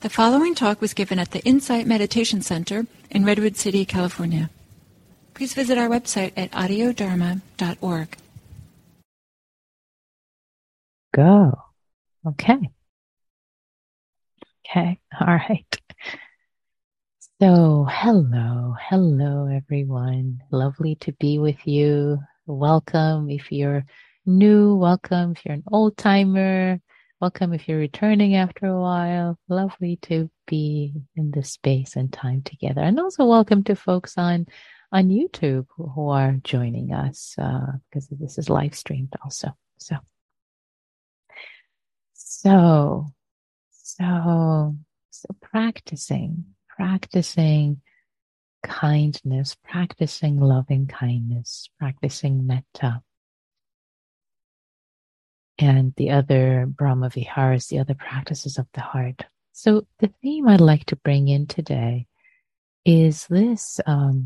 The following talk was given at the Insight Meditation Center in Redwood City, California. Please visit our website at audiodharma.org. Go. Okay. All right. So, hello, everyone. Lovely to be with you. Welcome if you're new. Welcome if you're an old timer. Welcome if you're returning after a while. Lovely to be in this space and time together. And also welcome to folks on YouTube who are joining us because this is live streamed also. So practicing kindness, practicing loving kindness, practicing metta. And the other Brahma Viharas, the other practices of the heart. So the theme I'd like to bring in today is this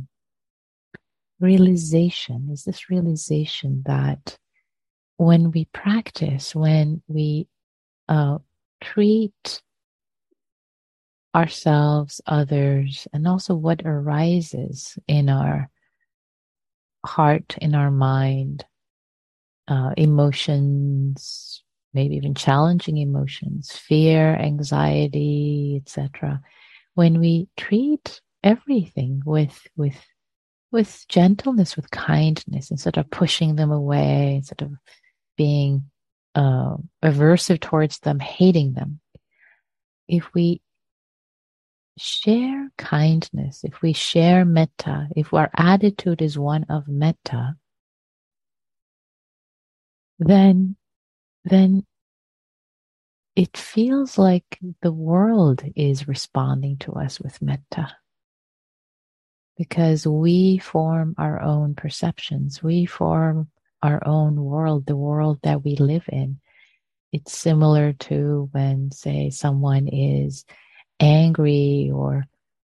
realization that when we practice, when we treat ourselves, others, and also what arises in our heart, in our mind, emotions, maybe even challenging emotions, fear, anxiety, etc. When we treat everything with gentleness, with kindness, instead of pushing them away, instead of being aversive towards them, hating them, if we share kindness, if we share metta, if our attitude is one of metta, then it feels like the world is responding to us with metta. Because we form our own perceptions. We form our own world, the world that we live in. It's similar to when, say, someone is angry or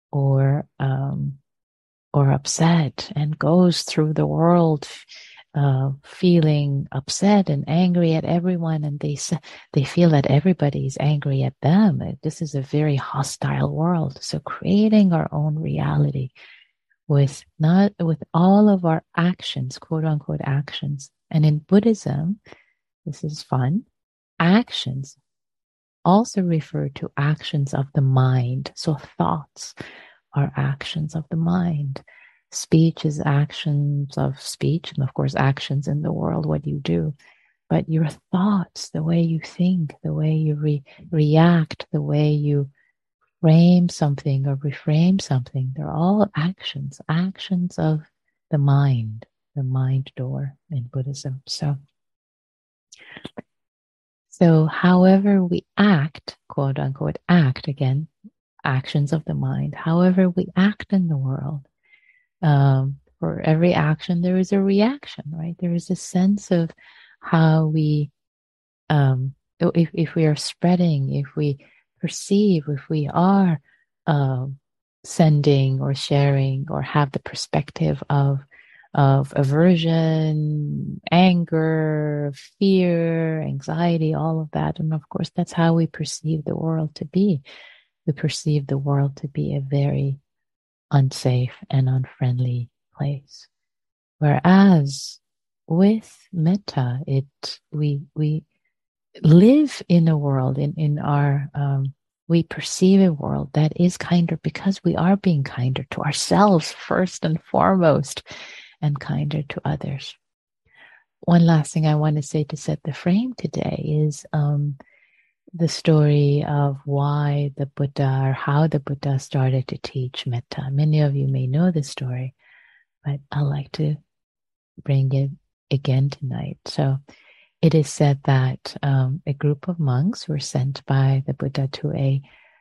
upset and goes through the world feeling upset and angry at everyone, and they feel that everybody is angry at them. This is a very hostile world. So creating our own reality with all of our actions, quote unquote actions. And in Buddhism, this is fun, actions also refer to actions of the mind. So thoughts are actions of the mind. Speech is actions of speech, and of course actions in the world, what you do. But your thoughts, the way you think, the way you react, the way you frame something or reframe something, they're all actions of the mind door in Buddhism. So however we act, quote unquote act, again, actions of the mind, however we act in the world, for every action there is a reaction, right? There is a sense of how we, if we are spreading, if we perceive, if we are sending or sharing or have the perspective of aversion, anger, fear, anxiety, all of that. And of course, that's how we perceive the world to be. We perceive the world to be a very unsafe and unfriendly place. Whereas with metta, we live in a world, in our we perceive a world that is kinder because we are being kinder to ourselves first and foremost, and kinder to others. One last thing I want to say to set the frame today is the story of why the Buddha, or how the Buddha started to teach metta. Many of you may know the story, but I like to bring it again tonight. So it is said that a group of monks were sent by the Buddha to a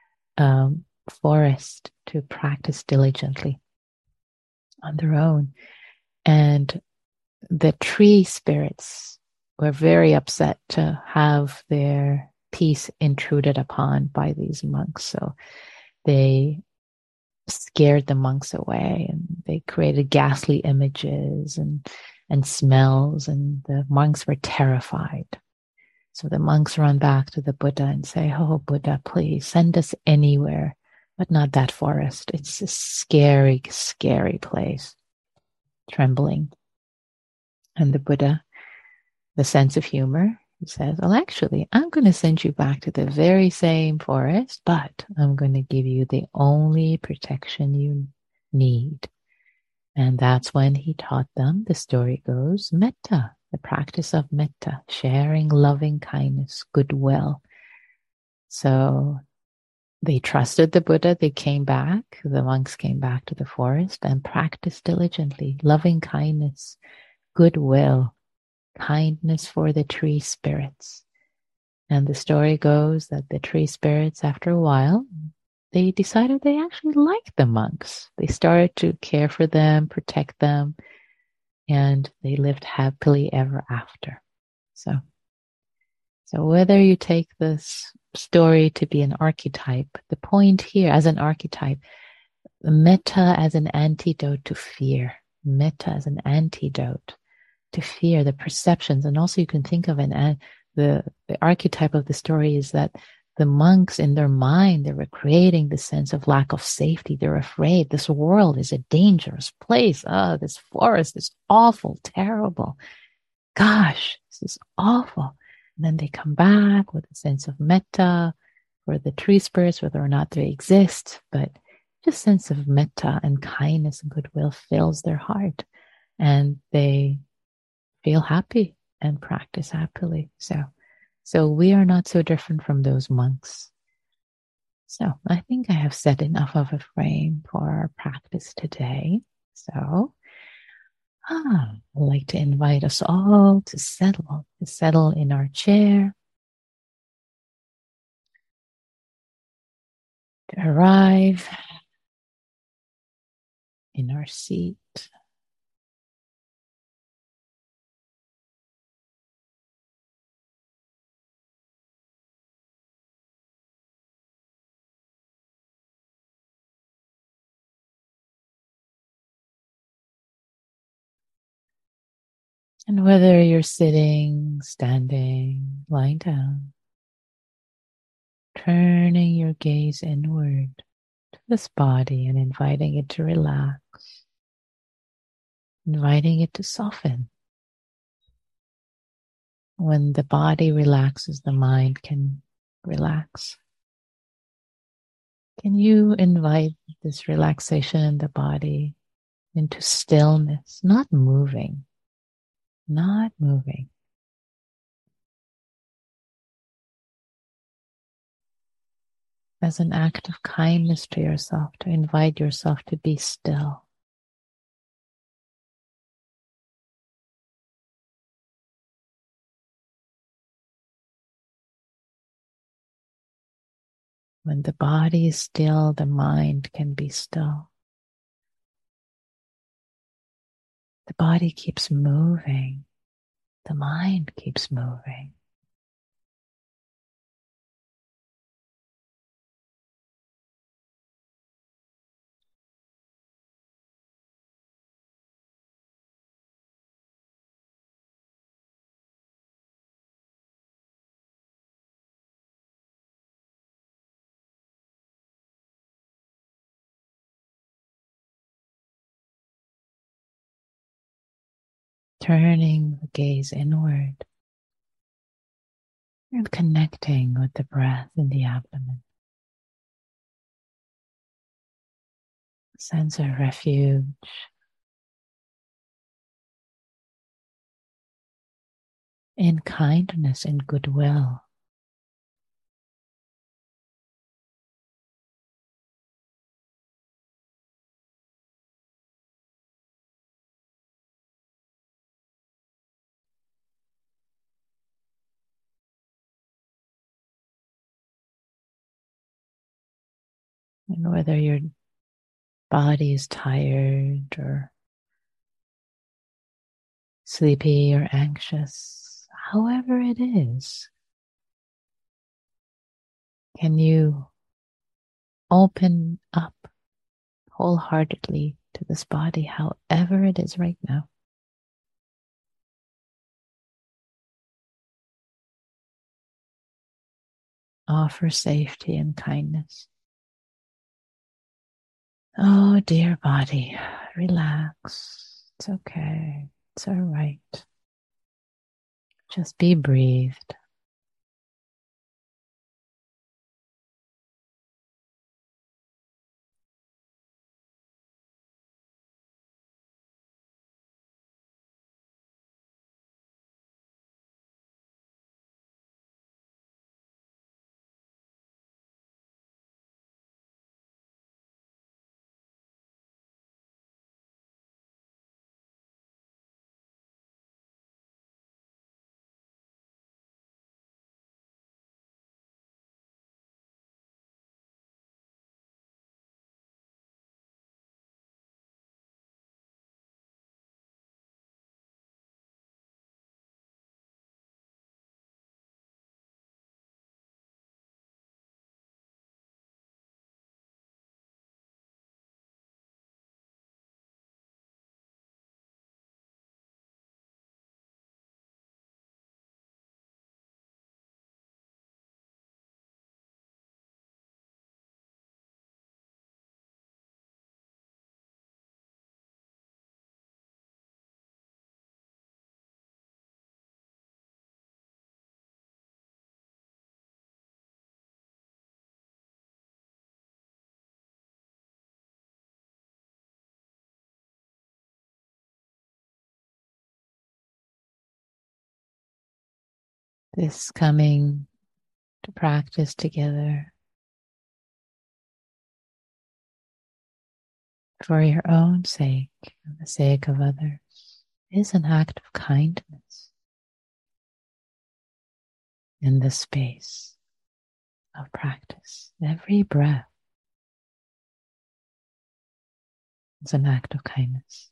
forest to practice diligently on their own. And the tree spirits were very upset to have their peace intruded upon by these monks. So they scared the monks away, and they created ghastly images and smells, and the monks were terrified. So the monks run back to the Buddha and say, "Oh, Buddha, please send us anywhere, but not that forest. It's a scary, scary place." Trembling. And the Buddha, the sense of humor, he says, "Well, actually, I'm going to send you back to the very same forest, but I'm going to give you the only protection you need." And that's when he taught them, the story goes, metta, the practice of metta, sharing loving kindness, goodwill. So they trusted the Buddha. They came back. The monks came back to the forest and practiced diligently loving kindness, goodwill, kindness for the tree spirits. And the story goes that the tree spirits, after a while, they decided they actually liked the monks. They started to care for them, protect them, and they lived happily ever after. So whether you take this story to be an archetype, the point here as an archetype, metta as an antidote to fear, metta as an antidote to fear, the perceptions. And also you can think of the archetype of the story is that the monks in their mind, they were creating the sense of lack of safety. They're afraid. This world is a dangerous place. Oh, this forest is awful, terrible. Gosh, this is awful. And then they come back with a sense of metta for the tree spirits, whether or not they exist, but just sense of metta and kindness and goodwill fills their heart, and they feel happy and practice happily. So we are not so different from those monks. So I think I have set enough of a frame for our practice today. So I'd like to invite us all to settle in our chair, to arrive in our seat. And whether you're sitting, standing, lying down, turning your gaze inward to this body and inviting it to relax, inviting it to soften. When the body relaxes, the mind can relax. Can you invite this relaxation in the body into stillness, not moving, as an act of kindness to yourself, to invite yourself to be still. When the body is still, the mind can be still. The body keeps moving. The mind keeps moving. Turning the gaze inward and connecting with the breath in the abdomen. Sense of refuge. In kindness and goodwill. And whether your body is tired or sleepy or anxious, however it is, can you open up wholeheartedly to this body, however it is right now? offer safety and kindness. Oh, dear body, relax. It's okay. It's all right. Just be breathed. This coming to practice together for your own sake and the sake of others is an act of kindness in the space of practice. Every breath is an act of kindness.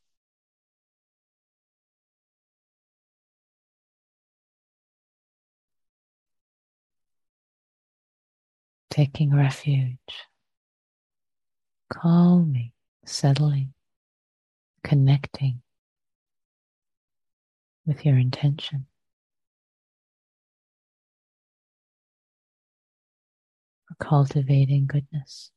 Taking refuge, calming, settling, connecting with your intention. For cultivating goodness.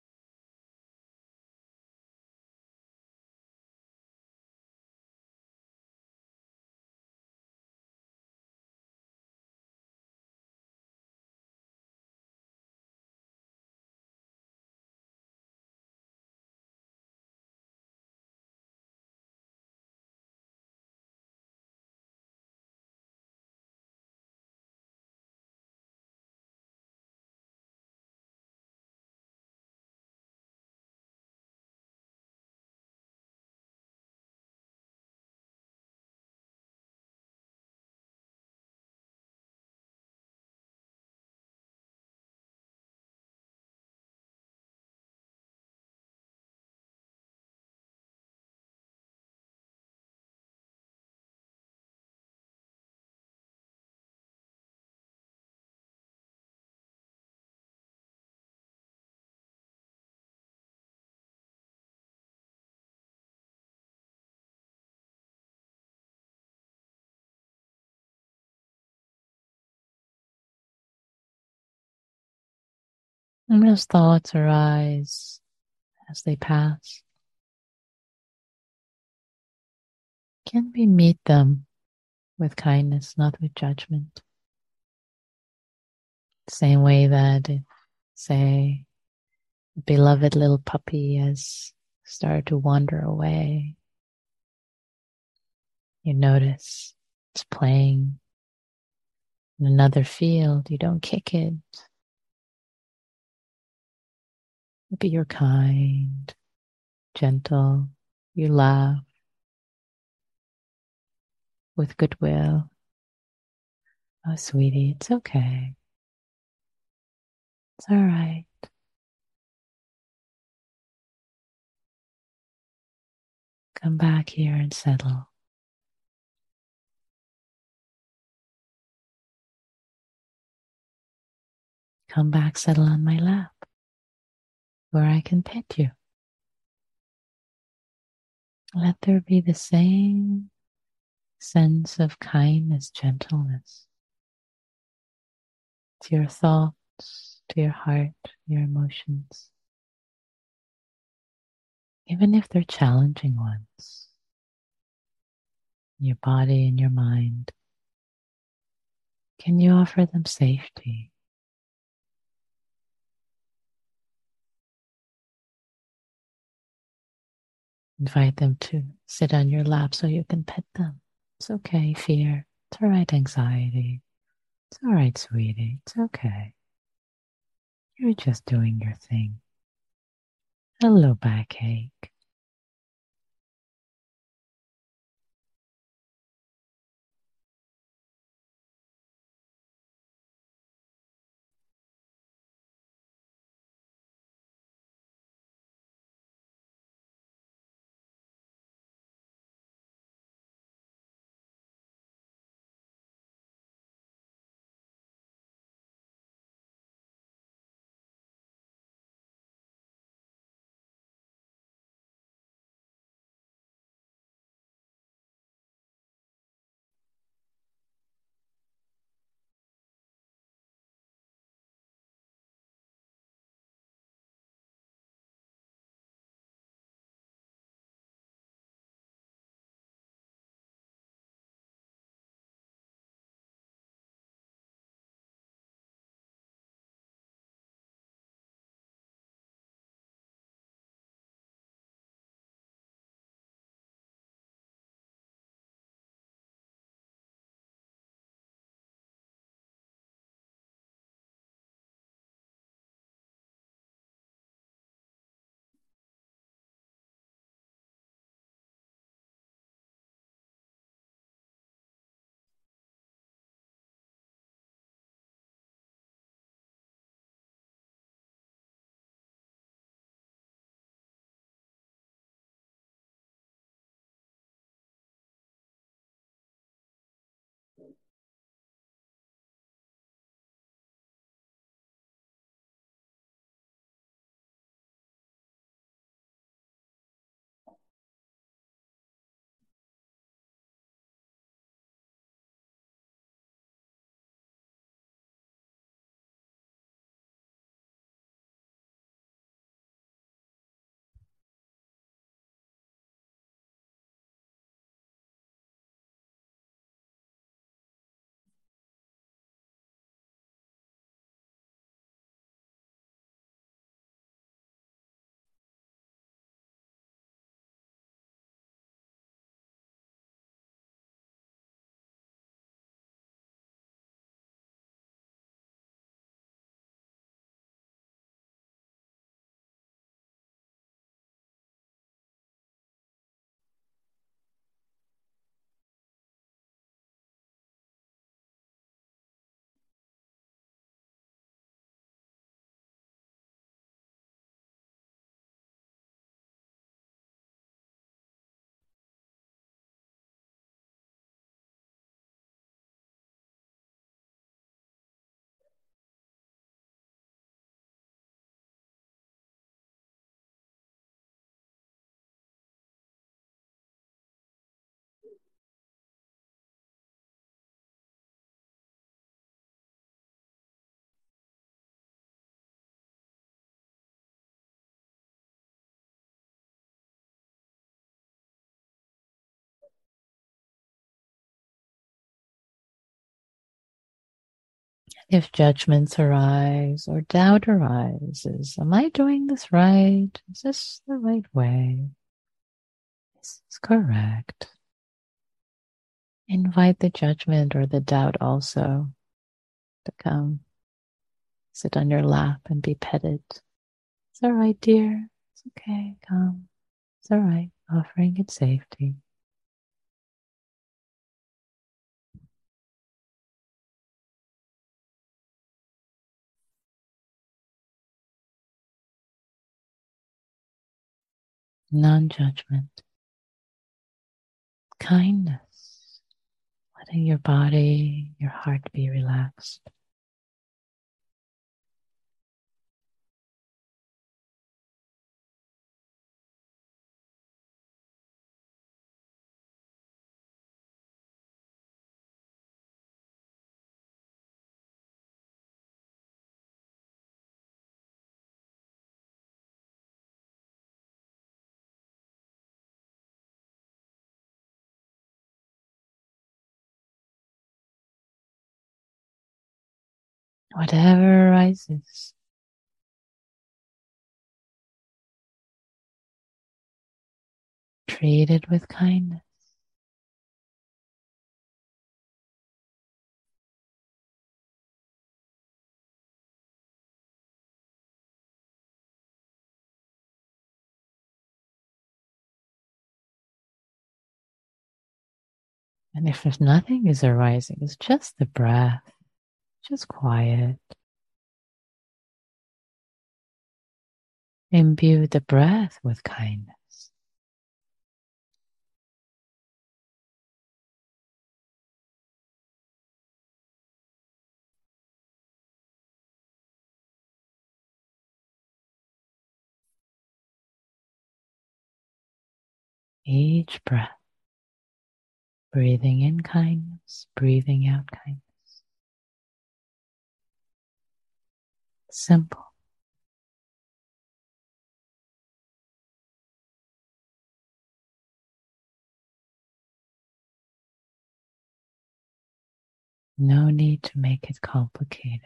And as thoughts arise as they pass, can we meet them with kindness, not with judgment? Same way that if, say, a beloved little puppy has started to wander away, you notice it's playing in another field. You don't kick it. Maybe you're kind, gentle. You laugh with goodwill. Oh, sweetie, it's okay. It's all right. Come back here and settle. Come back, settle on my lap, where I can pet you. Let there be the same sense of kindness, gentleness to your thoughts, thoughts, to your heart, your emotions, even if they're challenging ones, your body and your mind. Can you offer them safety? Invite them to sit on your lap so you can pet them. It's okay, fear. It's all right, anxiety. It's all right, sweetie. It's okay. You're just doing your thing. Hello, backache. If judgments arise or doubt arises, am I doing this right? Is this the right way? Is this correct? Invite the judgment or the doubt also to come sit on your lap and be petted. It's all right, dear. It's okay. Come. It's all right. Offering it safety. Non-judgment. Kindness. Letting your body, your heart be relaxed. Whatever arises, treat it with kindness. And if nothing is arising, it's just the breath, just quiet. Imbue the breath with kindness. Each breath, breathing in kindness, breathing out kindness. Simple. No need to make it complicated.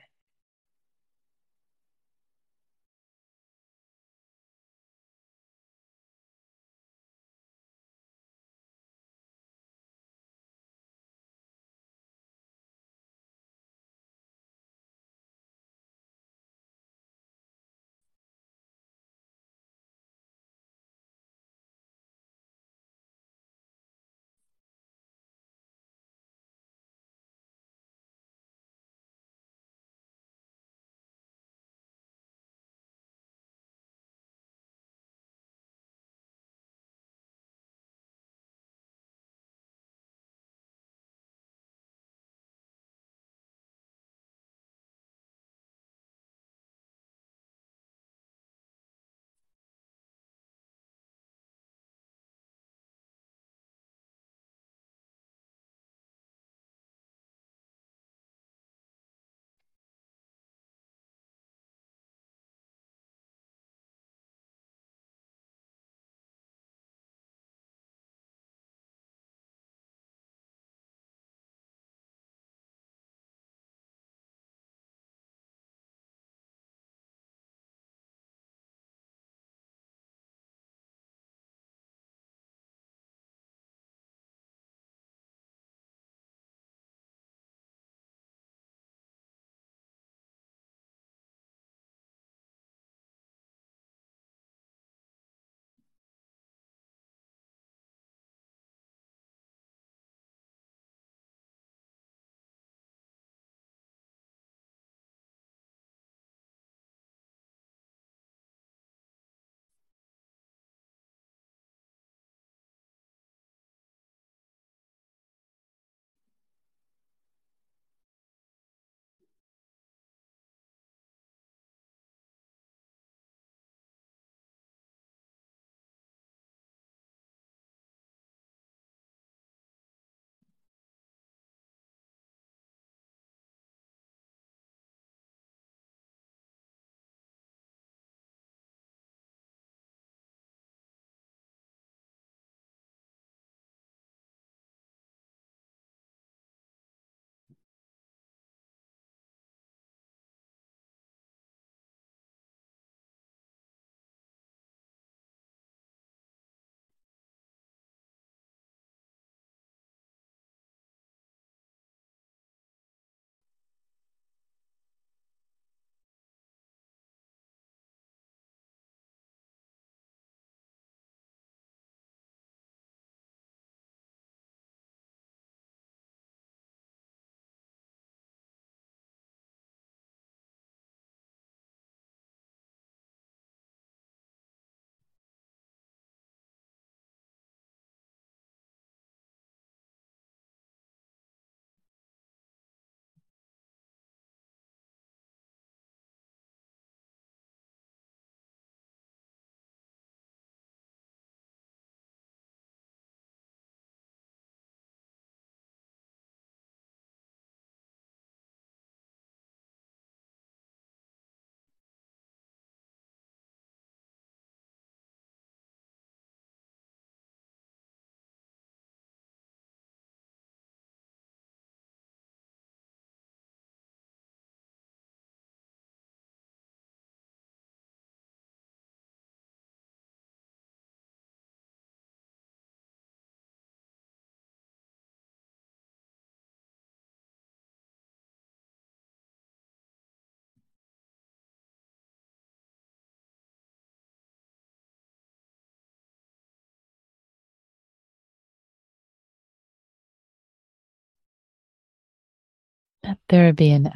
Let there be an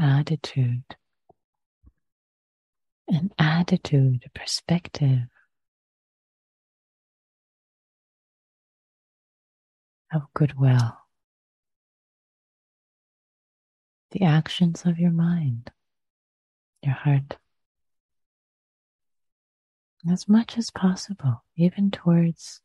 attitude, a perspective of goodwill. The actions of your mind, your heart, as much as possible, even towards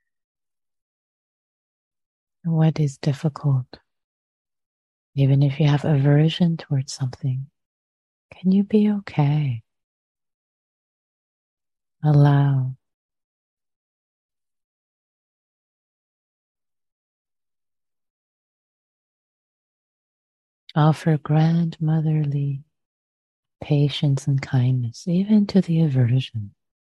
what is difficult. Even if you have aversion towards something, can you be okay? Allow. Offer grandmotherly patience and kindness, even to the aversion.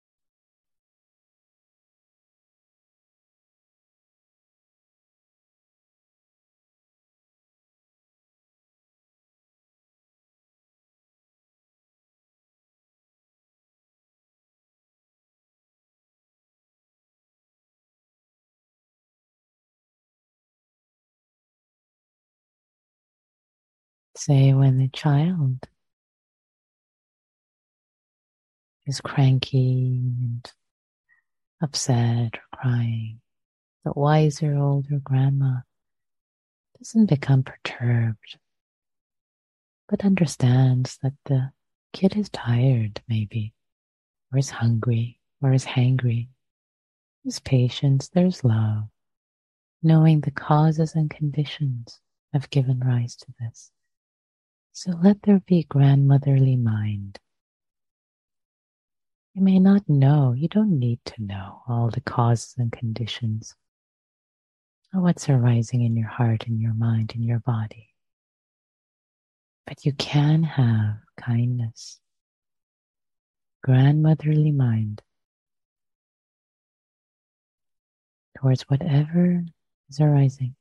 Say when the child is cranky and upset or crying, the wiser older grandma doesn't become perturbed, but understands that the kid is tired, maybe, or is hungry, or is hangry. There's patience, there's love, knowing the causes and conditions have given rise to this. So let there be grandmotherly mind. You may not know, you don't need to know all the causes and conditions of what's arising in your heart, in your mind, in your body. But you can have kindness, grandmotherly mind towards whatever is arising.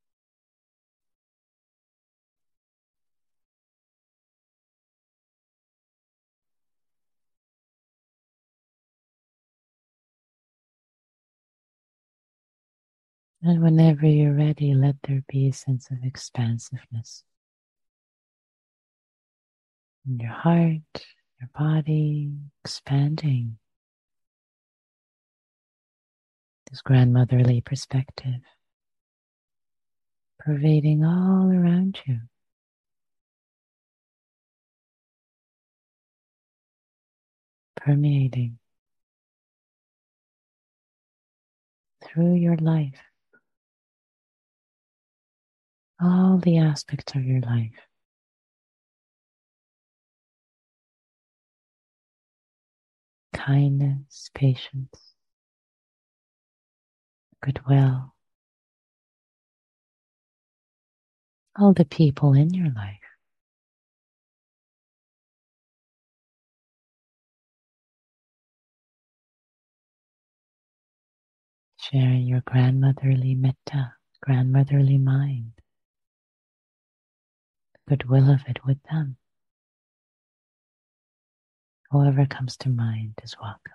And whenever you're ready, let there be a sense of expansiveness in your heart, your body, expanding this grandmotherly perspective, pervading all around you. Permeating through your life, all the aspects of your life. Kindness, patience, goodwill, all the people in your life. Sharing your grandmotherly metta, grandmotherly mind, the goodwill of it with them. Whoever comes to mind is welcome.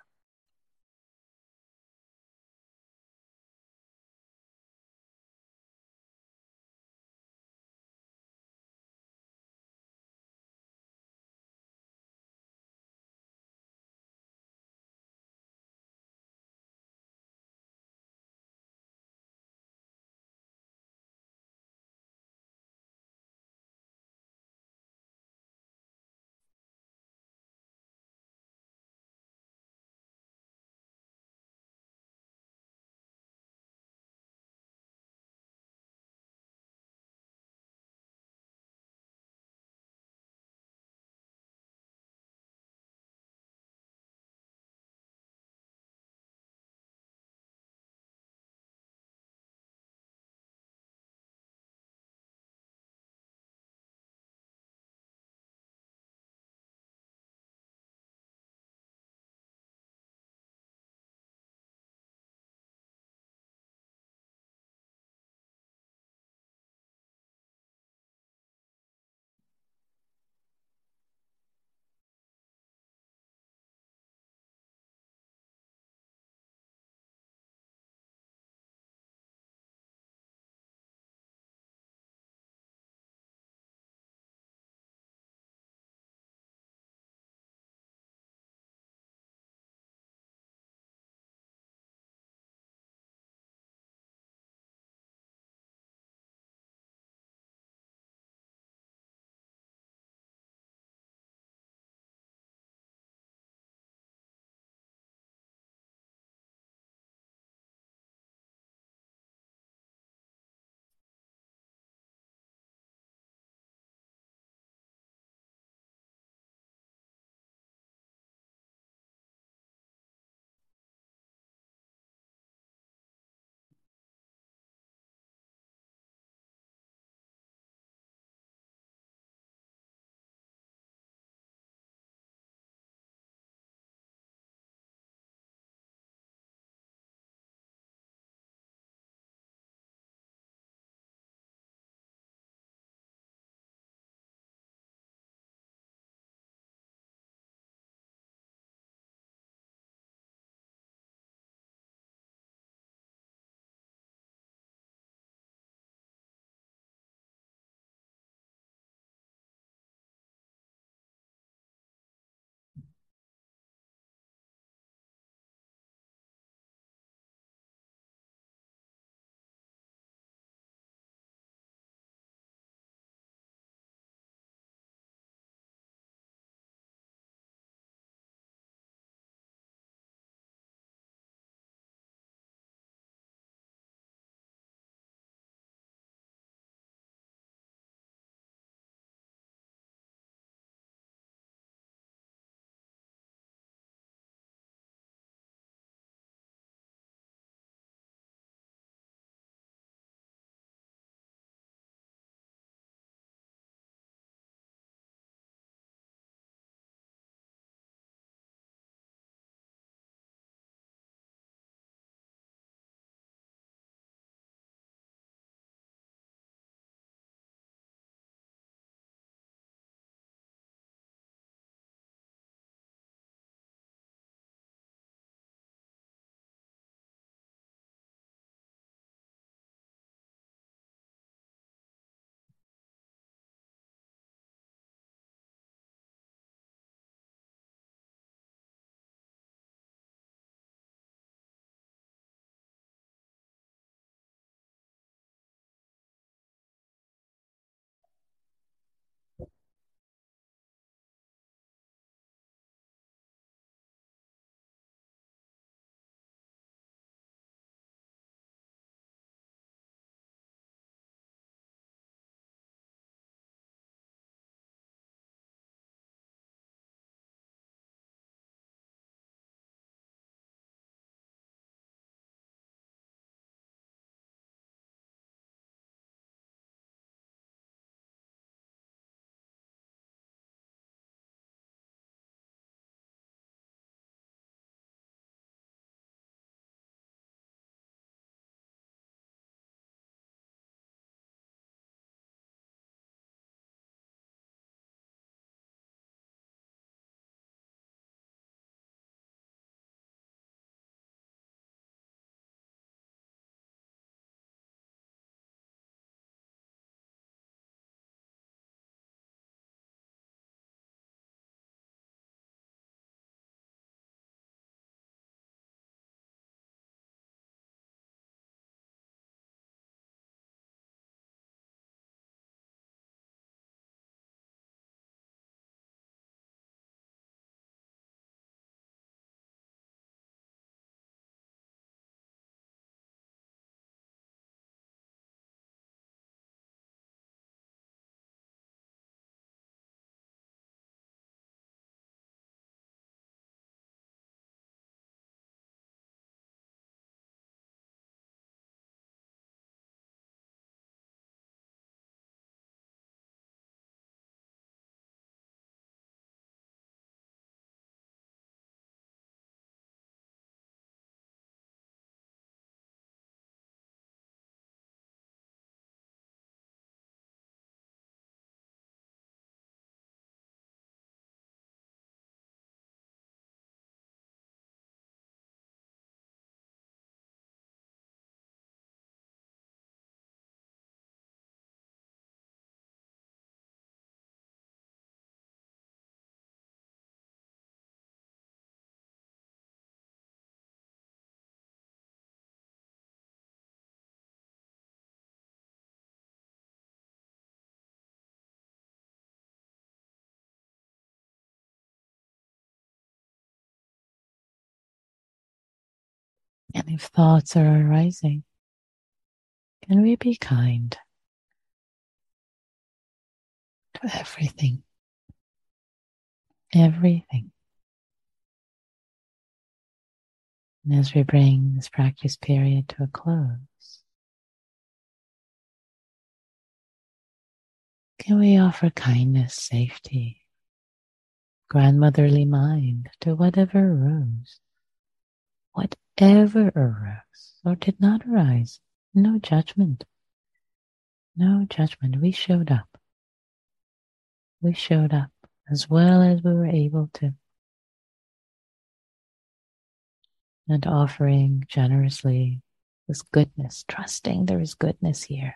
And if thoughts are arising, can we be kind to everything? Everything. And as we bring this practice period to a close, can we offer kindness, safety, grandmotherly mind to whatever arose? Whatever arose or did not arise, no judgment. No judgment. We showed up. We showed up as well as we were able to. And offering generously this goodness, trusting there is goodness here.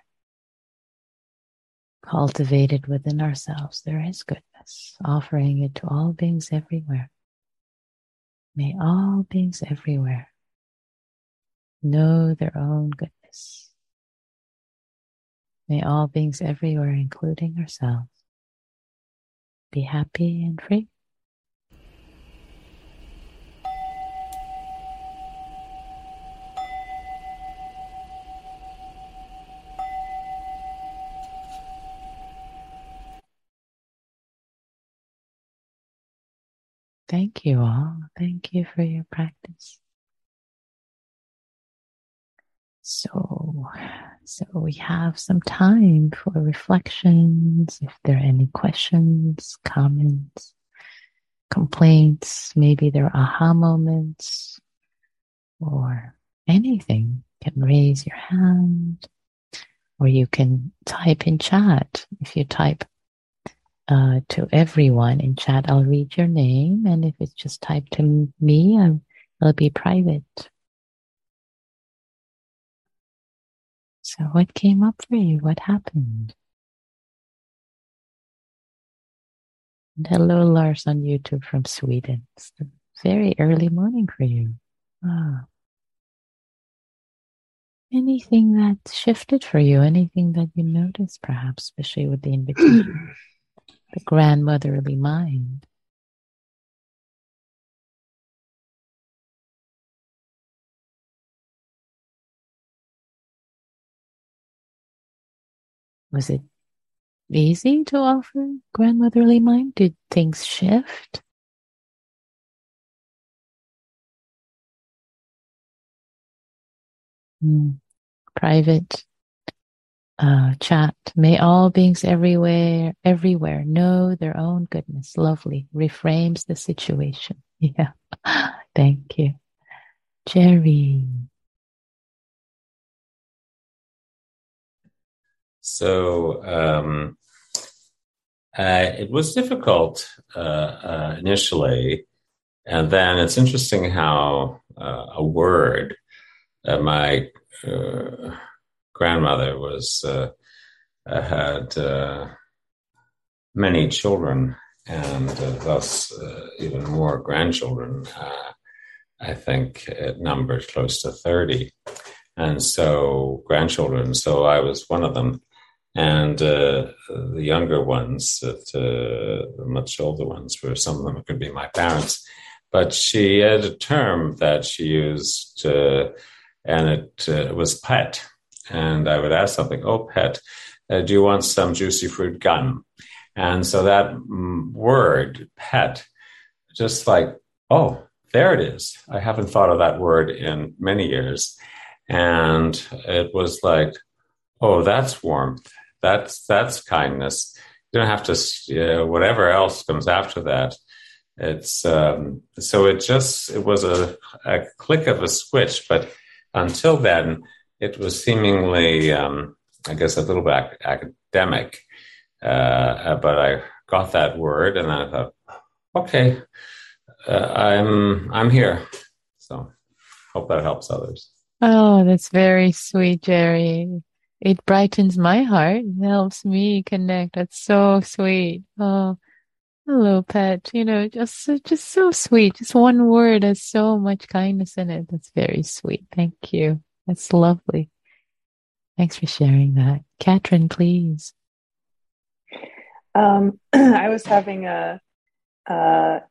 Cultivated within ourselves, there is goodness. Offering it to all beings everywhere. May all beings everywhere know their own goodness. May all beings everywhere, including ourselves, be happy and free. Thank you all. Thank you for your practice. So we have some time for reflections. If there are any questions, comments, complaints, maybe there are aha moments or anything, you can raise your hand or you can type in chat. If you type to everyone in chat, I'll read your name, and if it's just typed to me, it'll be private. So what came up for you? What happened? And hello, Lars on YouTube from Sweden. It's a very early morning for you. Ah. Anything that shifted for you? Anything that you noticed, perhaps, especially with the invitation? The grandmotherly mind. Was it easy to offer grandmotherly mind? Did things shift? Private chat. May all beings everywhere know their own goodness. Lovely. Reframes the situation. Yeah. Thank you. Jerry. So it was difficult initially, and then it's interesting how a word. My grandmother had many children, and thus even more grandchildren. I think it numbered close to 30, and so grandchildren. So I was one of them. And the younger ones, the much older ones, were some of them could be my parents. But she had a term that she used, and it was pet. And I would ask something, oh, pet, do you want some juicy fruit gum? And so that word, pet, just like, oh, there it is. I haven't thought of that word in many years. And it was like, oh, that's warmth. That's kindness. You don't have to, whatever else comes after that. It's so it was a click of a switch, but until then, it was seemingly, I guess, a little bit academic. But I got that word, and I thought, okay, I'm here. So hope that helps others. Oh, that's very sweet, Jerry. It brightens my heart. It helps me connect. That's so sweet. Oh, hello, pet. Just so sweet. Just one word has so much kindness in it. That's very sweet. Thank you. That's lovely. Thanks for sharing that. Katrin, please. I was having a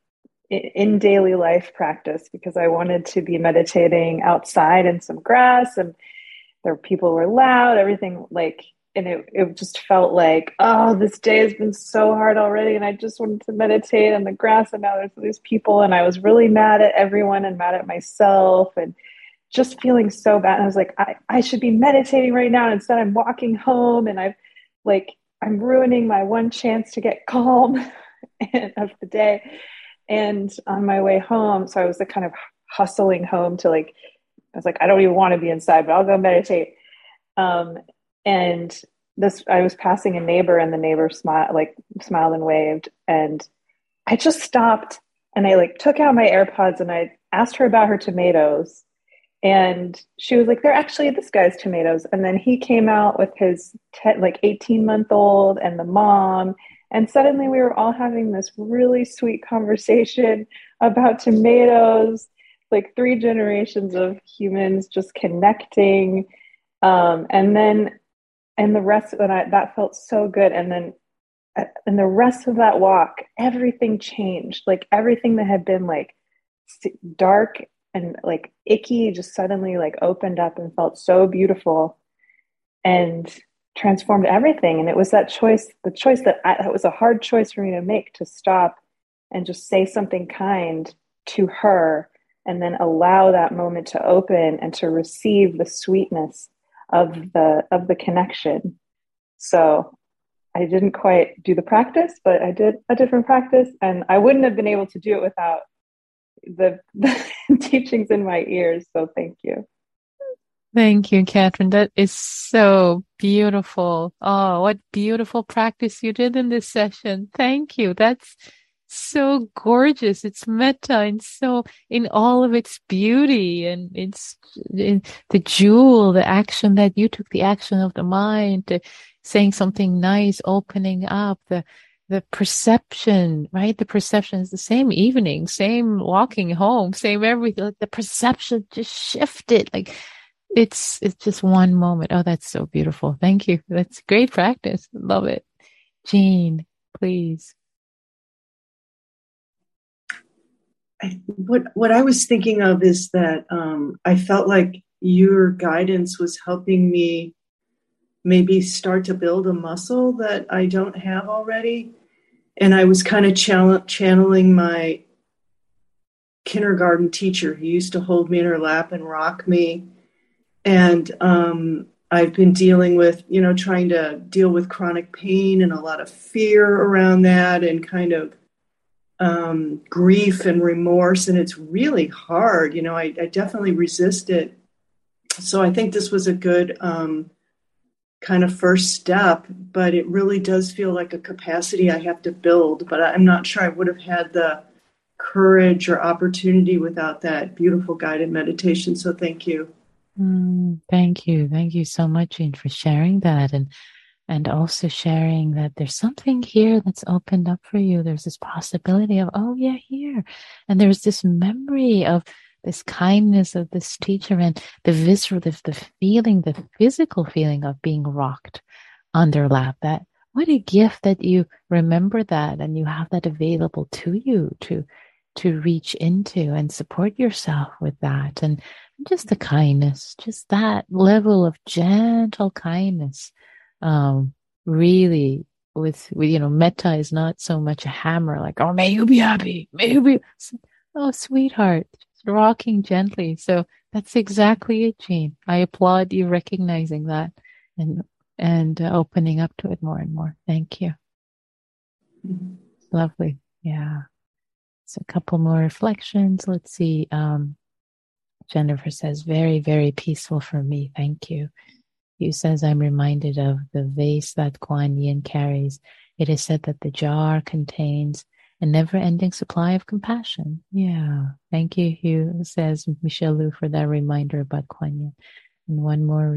in daily life practice, because I wanted to be meditating outside in some grass, and people were loud, everything like, and it just felt like, oh, this day has been so hard already. And I just wanted to meditate on the grass. And now there's these people, and I was really mad at everyone and mad at myself and just feeling so bad. And I was like, I should be meditating right now. And instead I'm walking home, and I'm ruining my one chance to get calm of the day. And on my way home, so I was kind of hustling home to I was like, I don't even want to be inside, but I'll go meditate. And I was passing a neighbor, and the neighbor smiled and waved. And I just stopped, and I took out my AirPods, and I asked her about her tomatoes. And she was like, they're actually this guy's tomatoes. And then he came out with his 18-month-old and the mom. And suddenly we were all having this really sweet conversation about tomatoes, 3 generations of humans just connecting. And the rest of that felt so good. And then in the rest of that walk, everything changed. Everything that had been dark and icky just suddenly opened up and felt so beautiful and transformed everything. And it was that choice, that was a hard choice for me to make, to stop and just say something kind to her, and then allow that moment to open and to receive the sweetness of the connection. So I didn't quite do the practice, but I did a different practice, and I wouldn't have been able to do it without the teachings in my ears. So thank you. Thank you, Catherine. That is so beautiful. Oh, what beautiful practice you did in this session. Thank you. That's so gorgeous. It's metta and so in all of its beauty, and it's in the jewel, the action that you took, the action of the mind, saying something nice, opening up, the perception, right? The perception is the same evening, same walking home, same everything. The perception just shifted. It's just one moment. Oh, that's so beautiful. Thank you. That's great practice. Love it. Jean, please. What I was thinking of is that I felt like your guidance was helping me maybe start to build a muscle that I don't have already. And I was kind of channeling my kindergarten teacher who used to hold me in her lap and rock me. And I've been dealing with, trying to deal with chronic pain and a lot of fear around that, and kind of grief and remorse. And it's really hard. I definitely resist it. So I think this was a good kind of first step, but it really does feel like a capacity I have to build. But I'm not sure I would have had the courage or opportunity without that beautiful guided meditation. So thank you. Thank you. Thank you so much, Jean, for sharing that, and also sharing that there's something here that's opened up for you. There's this possibility of, oh yeah, here. And there's this memory of this kindness of this teacher, and the visceral, the feeling, the physical feeling of being rocked on their lap. That, what a gift that you remember that, and you have that available to you to reach into and support yourself with that. And just the kindness, just that level of gentle kindness. Really with metta is not so much a hammer, like, oh, may you be happy, may you be, oh, sweetheart, just rocking gently. So that's exactly it, Jean. I applaud you recognizing that and opening up to it more and more. Thank you. Mm-hmm. Lovely. Yeah. So a couple more reflections. Let's see. Jennifer says, very, very peaceful for me. Thank you. Hugh says, I'm reminded of the vase that Kuan Yin carries. It is said that the jar contains a never-ending supply of compassion. Yeah. Thank you, Hugh, says Michelle Lu, for that reminder about Kuan Yin. And one more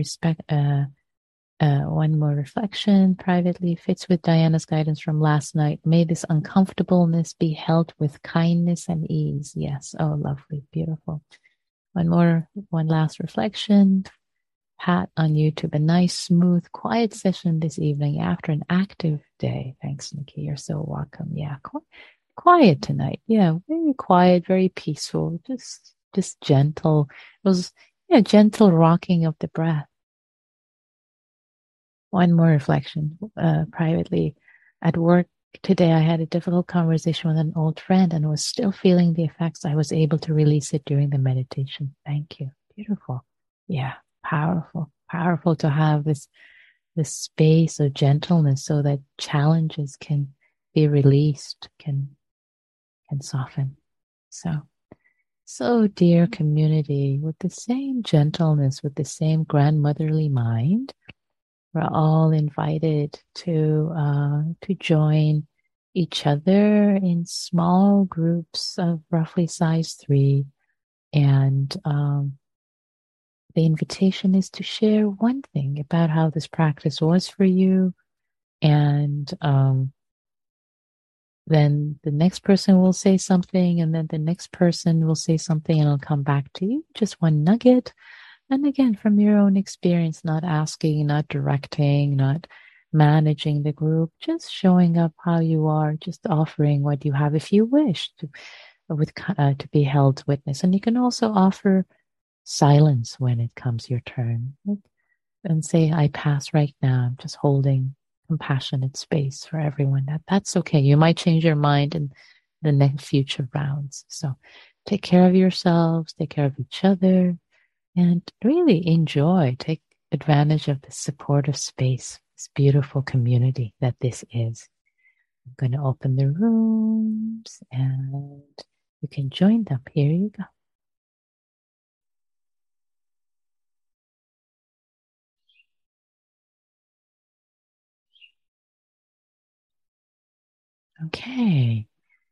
reflection privately fits with Diana's guidance from last night. May this uncomfortableness be held with kindness and ease. Yes. Oh, lovely. Beautiful. One last reflection. Pat on YouTube. A nice, smooth, quiet session this evening after an active day. Thanks, Nikki. You're so welcome. Yeah. quiet tonight. Yeah, very quiet, very peaceful, just gentle. It was gentle rocking of the breath. One more reflection privately. At work today, I had a difficult conversation with an old friend and was still feeling the effects. I was able to release it during the meditation. Thank you. Beautiful. Yeah, powerful. Powerful to have this space of gentleness so that challenges can be released, can soften. So dear community, with the same gentleness, with the same grandmotherly mind, we're all invited to join each other in small groups of roughly size 3. And the invitation is to share one thing about how this practice was for you. And then the next person will say something, and then the next person will say something, and it'll come back to you. Just one nugget. And again, from your own experience, not asking, not directing, not managing the group, just showing up how you are, just offering what you have if you wish to be held witness. And you can also offer silence when it comes your turn. And say, I pass right now. I'm just holding compassionate space for everyone. That's okay. You might change your mind in the next future rounds. So take care of yourselves, take care of each other, and really enjoy, take advantage of the supportive space, this beautiful community that this is. I'm going to open the rooms and you can join them. Here you go. Okay.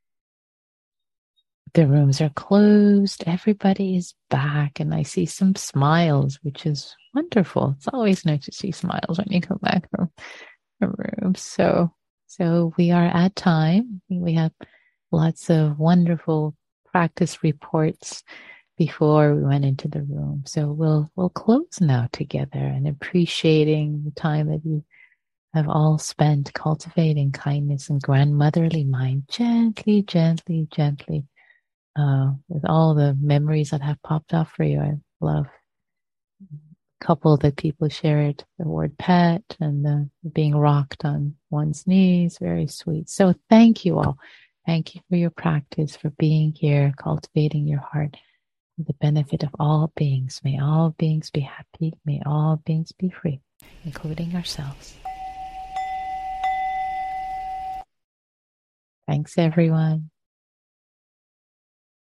The rooms are closed. Everybody is back, and I see some smiles, which is wonderful. It's always nice to see smiles when you come back from a room. So we are at time. We have lots of wonderful practice reports before we went into the room. So we'll close now together and appreciating the time that you have all spent cultivating kindness and grandmotherly mind, gently, gently, gently. With all the memories that have popped up for you. I love a couple that people shared the word pet and the being rocked on one's knees. Very sweet. So thank you all. Thank you for your practice, for being here, cultivating your heart for the benefit of all beings. May all beings be happy. May all beings be free, including ourselves. Thanks, everyone.